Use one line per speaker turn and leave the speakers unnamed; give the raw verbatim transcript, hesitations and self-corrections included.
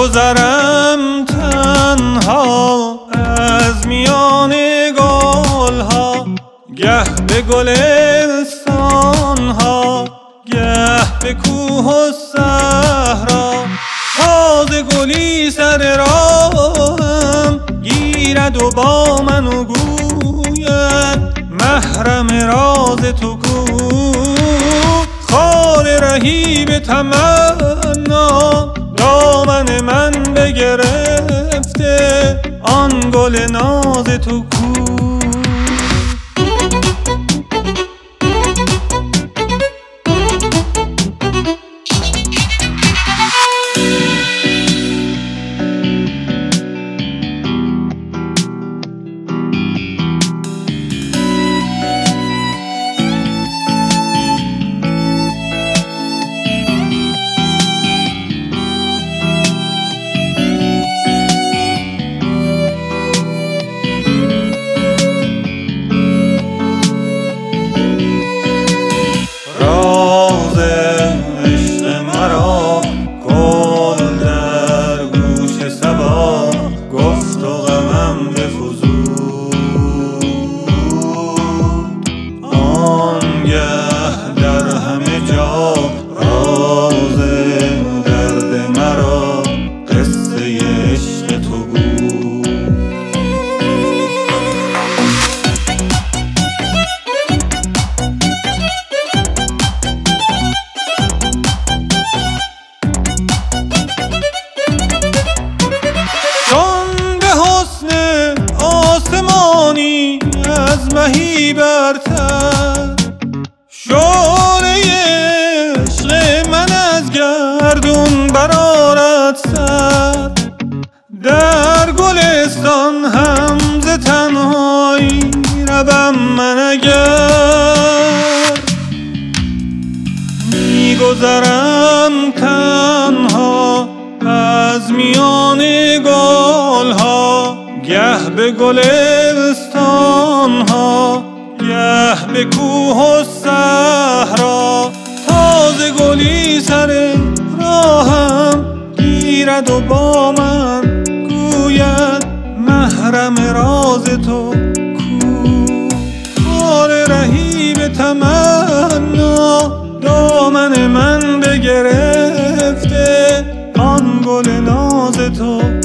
گذرم تنها از میان گلها، گه به گلستانها گه به کوه و صحرا. تازه گلی سر راهم گیرد و با منو گوید محرم راز تو کو. خار رهی به تمنا دامن من بگرفته، آن گل ناز تو کو. از مهی برتر شعله عشق من از گردون برآرد سر. در گلستان هم ز تنهایی روم من اگر، میگذرم تنها از میان گلها، گه به گلستانها گه به کوه و صحرا. تازه گلی سر راهم گیرد و با من گوید محرم راز تو کو. خار رهی به تمنا دامن من بگرفته، آن گل ناز تو